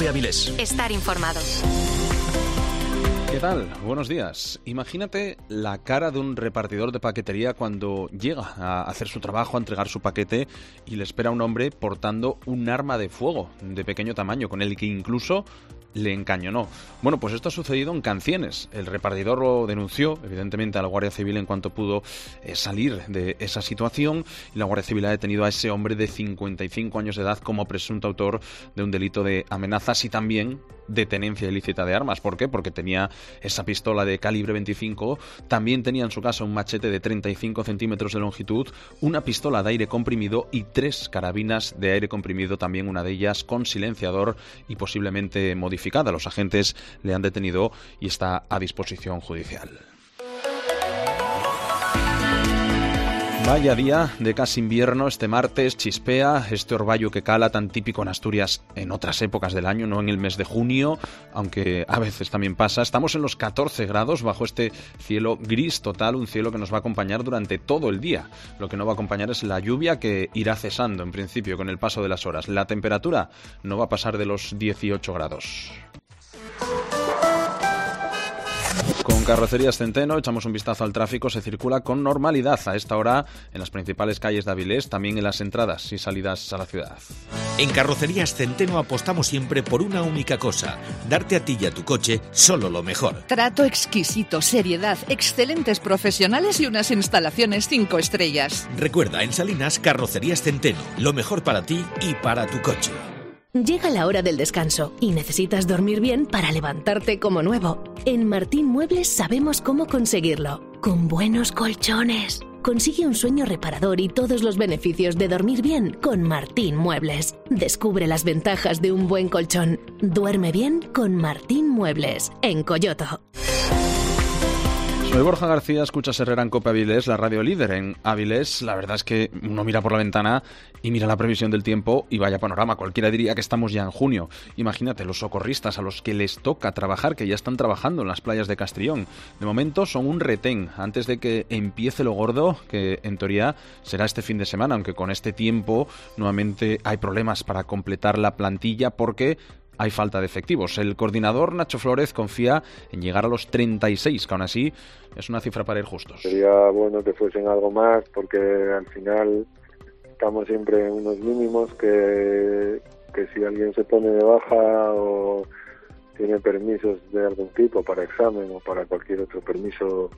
Cope Avilés. Estar informado. ¿Qué tal? Buenos días. Imagínate la cara de un repartidor de paquetería cuando llega a hacer su trabajo, a entregar su paquete y le espera un hombre portando un arma de fuego de pequeño tamaño, con el que incluso le encañonó. Bueno, pues esto ha sucedido en Cancienes. El repartidor lo denunció, evidentemente, a la Guardia Civil en cuanto pudo salir de esa situación, y la Guardia Civil ha detenido a ese hombre de 55 años de edad como presunto autor de un delito de amenazas y también de tenencia ilícita de armas. ¿Por qué? Porque tenía esa pistola de calibre 25, también tenía en su casa un machete de 35 centímetros de longitud, una pistola de aire comprimido y 3 carabinas de aire comprimido, también una de ellas con silenciador y posiblemente modificada. Los agentes le han detenido y está a disposición judicial. Vaya día de casi invierno este martes, chispea, este orvallo que cala tan típico en Asturias en otras épocas del año, no en el mes de junio, aunque a veces también pasa. Estamos en los 14 grados bajo este cielo gris total, un cielo que nos va a acompañar durante todo el día. Lo que no va a acompañar es la lluvia, que irá cesando en principio con el paso de las horas. La temperatura no va a pasar de los 18 grados. Con Carrocerías Centeno echamos un vistazo al tráfico. Se circula con normalidad a esta hora en las principales calles de Avilés, también en las entradas y salidas a la ciudad. En Carrocerías Centeno apostamos siempre por una única cosa: darte a ti y a tu coche solo lo mejor. Trato exquisito, seriedad, excelentes profesionales y unas instalaciones 5 estrellas. Recuerda, en Salinas, Carrocerías Centeno, lo mejor para ti y para tu coche. Llega la hora del descanso y necesitas dormir bien para levantarte como nuevo. En Martín Muebles sabemos cómo conseguirlo. Con buenos colchones. Consigue un sueño reparador y todos los beneficios de dormir bien con Martín Muebles. Descubre las ventajas de un buen colchón. Duerme bien con Martín Muebles, en Coyoto. Soy Borja García, escuchas Herrera en Cope Avilés, la radio líder en Avilés. La verdad es que uno mira por la ventana y mira la previsión del tiempo y vaya panorama. Cualquiera diría que estamos ya en junio. Imagínate, los socorristas a los que les toca trabajar, que ya están trabajando en las playas de Castrillón. De momento son un retén antes de que empiece lo gordo, que en teoría será este fin de semana, aunque con este tiempo nuevamente hay problemas para completar la plantilla porque hay falta de efectivos. El coordinador Nacho Flórez confía en llegar a los 36, que aún así es una cifra para ir justos. Sería bueno que fuesen algo más, porque al final estamos siempre en unos mínimos que si alguien se pone de baja o tiene permisos de algún tipo para examen o para cualquier otro permiso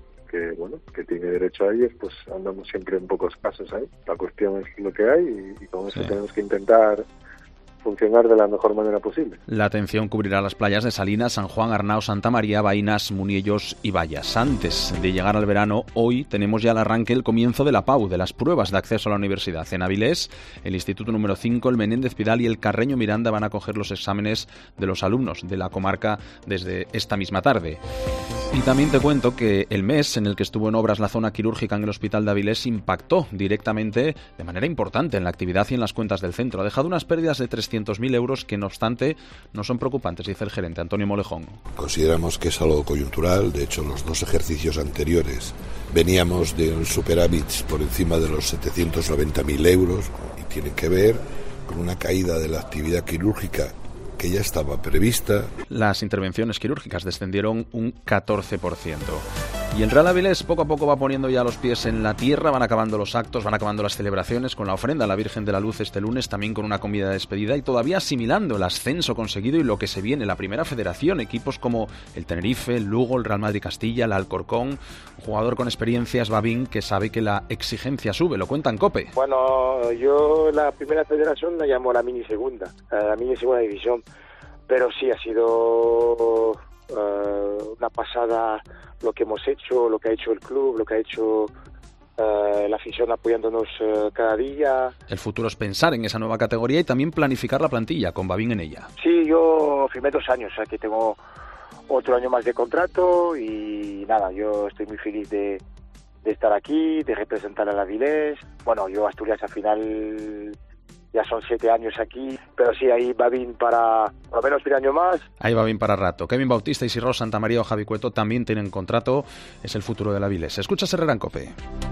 que tiene derecho a ellos, pues andamos siempre en pocos casos ahí. La cuestión es lo que hay y con eso tenemos que intentar funcionar de la mejor manera posible. La atención cubrirá las playas de Salinas, San Juan, Arnao, Santa María, Vainas, Muniellos y Vallas. Antes de llegar al verano, hoy tenemos ya al arranque el comienzo de la PAU, de las pruebas de acceso a la universidad. En Avilés, el Instituto número 5, el Menéndez Pidal y el Carreño Miranda van a coger los exámenes de los alumnos de la comarca desde esta misma tarde. Y también te cuento que el mes en el que estuvo en obras la zona quirúrgica en el Hospital de Avilés impactó directamente de manera importante en la actividad y en las cuentas del centro. Ha dejado unas pérdidas de 300.000 euros que, no obstante, no son preocupantes, dice el gerente Antonio Molejón. Consideramos que es algo coyuntural. De hecho, los 2 ejercicios anteriores veníamos de un superávit por encima de los 790.000 euros y tiene que ver con una caída de la actividad quirúrgica que ya estaba prevista. Las intervenciones quirúrgicas descendieron un 14%. Y el Real Avilés poco a poco va poniendo ya los pies en la tierra, van acabando los actos, van acabando las celebraciones con la ofrenda a la Virgen de la Luz este lunes, también con una comida de despedida y todavía asimilando el ascenso conseguido y lo que se viene, la primera federación, equipos como el Tenerife, el Lugo, el Real Madrid Castilla, el Alcorcón, un jugador con experiencias, Babín, que sabe que la exigencia sube, lo cuenta en COPE. Bueno, yo la primera federación la llamo la mini segunda división, pero sí ha sido una pasada lo que hemos hecho, lo que ha hecho el club, lo que ha hecho la afición apoyándonos cada día. El futuro es pensar en esa nueva categoría y también planificar la plantilla, con Babín en ella. Sí, yo firmé 2 años, o sea que tengo otro año más de contrato y nada, yo estoy muy feliz de estar aquí, de representar al Avilés. Bueno, yo Asturias al final ya son 7 años aquí, pero sí, ahí Babín para por lo menos 1 año más. Ahí Babín para rato. Kevin Bautista, Isirro, Santa María o Javi Cueto también tienen contrato, es el futuro del Avilés. Escuchas Herrera en COPE.